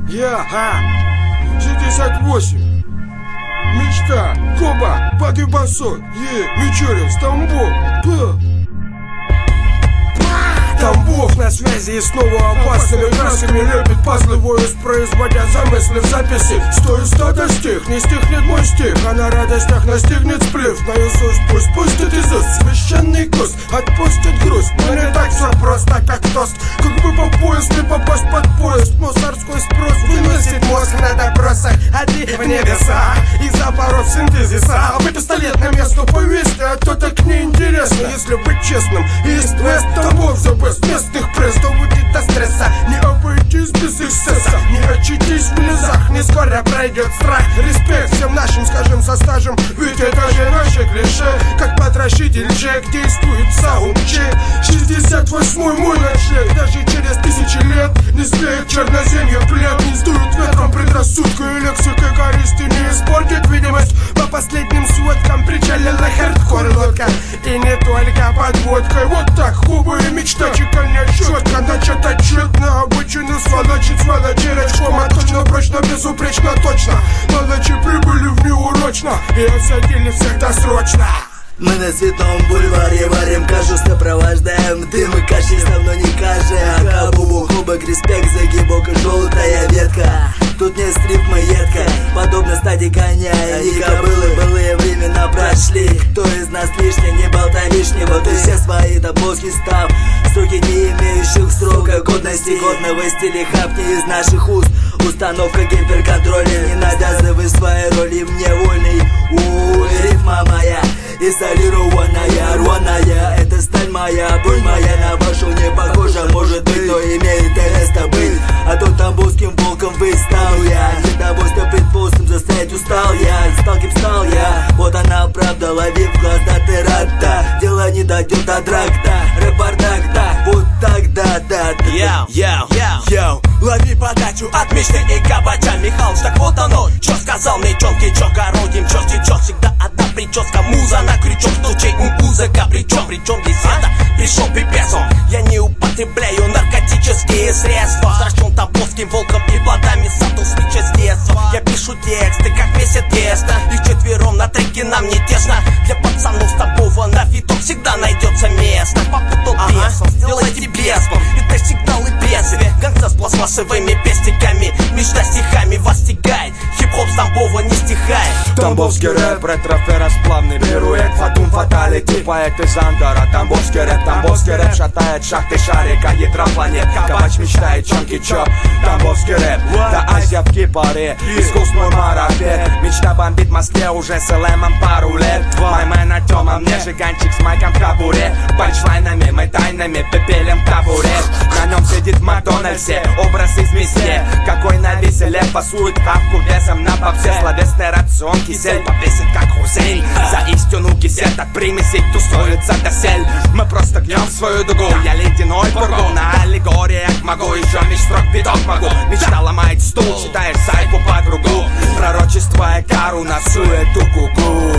Я, 68. Мечта, Коба, Баги Басон, Мичурин, Стамбул, Тамбов на связи и снова опасными красами лепит пазлы, воспроизводя замыслы в записи. 100 достиг, не стихнет мой стих, а на радостях настигнет сплив. Наизусть пусть пустит из уст священный куст, отпустит груз. Но не так все просто, как тост. Как бы по пояс не попасть под поезд. Мусорской спрос выносит мозг на допросах, а ты в небеса из-за пород синтезиса. Вы пистолет на место повесьте, а то так неинтересно. Если быть честным, Ист-Вест, Тамбов за местных пресс, то будет до стресса. Не обойтись без эксцесса, не очутись в низах, не скоро пройдет страх. Респект всем нашим, скажем, со стажем, ведь это же наше клише. Как потрошитель Джек действует саундчек. 68-й мой ночлег, даже через 1000 лет не склеит черноземье плед. Не сдуют ветром предрассудку и лексикой користи, не испортит видимость. По последним сводкам причалила хардкор лодка, и не только под водкой. Вот так губы и мечта чеканят четко, начат отчет на обочину сволочить сволочерочком. А точно, прочно, безупречно, точно. Мелочи прибыли в неурочно и осадили всех досрочно. Мы на Цветном бульваре варим кашу, сопровождаем дым и каши, давно не каши. Хабубу, кубок, респект, загибок и желтая ветка. Тут не стрип, мы едко, подобно стадии коня. И кобылы, былые времена прошли. Кто из нас лишний, не болтай лишнего. Ты все свои таблоски став, строки не имеющих срока годности. Годного стиля хапни из наших уст. Установка гиперконтроля, не навязывай свои роли мне вольный. Рифма моя изолированная, рваная, это сталь моя, боль моя на вашу не похожа, может быть, но имеет место быть. А то тамбовским волком выстал я, для того, что предпостным застоять устал я. Стал кем стал я, вот она правда, лови в глаза ты рада. Дело не дойдет до дракта, рэп-бардак, да, вот так, да. Йоу, лови подачу от мечты и кабача. Михалыч, так вот оно, чё сказал мне чёткий, чё городим, чё стечёт, всегда одна прическа, муза на крючок, стучей музыка, причем здесь это пришел пипецом. Я не употребляю наркотические средства, страшен тамбовским волком и плодами сатусвича с детства. Я пишу тексты, как месяц теста, их четвером на треке нам не тесно. Для пацанов с Тамбова на фиток всегда найдется место. Попутал бесом, сделайте беспом, это сигналы прессы. Гангста с пластмассовыми пестиками, мечта стихами вас стигает, хип-хоп с Тамбова не стихает. Тамбовский рэп, ретро-ферросплавный пируэт, фатум фаталити, поэт из Андора. Тамбовский рэп шатает шахты шарика, ядропланет, кабач мечтает чонки чоп. Тамбовский рэп, да Азия в Кипаре, искусный марафет. Мечта бомбит в Москве уже с ЛМом пару лет. Мой мэн Артема, мне жиганчик с майком в кабуре, панчлайнами, мы тайнами пепелем табурет. На нем сидит в Макдональдсе, образ из месье, какой на веселе пасует хавку весом на попсе. Словесный рацион кисель повесит как Хусейн, за истину кисель так примесей тусуется досель. Мы просто гнем свою дугу, я ледяной пургу, на аллегориях могу еще меж строк биток могу. Мечта ломает стул, читаешь сайт по подругу, пророчество и кару на всю эту куку.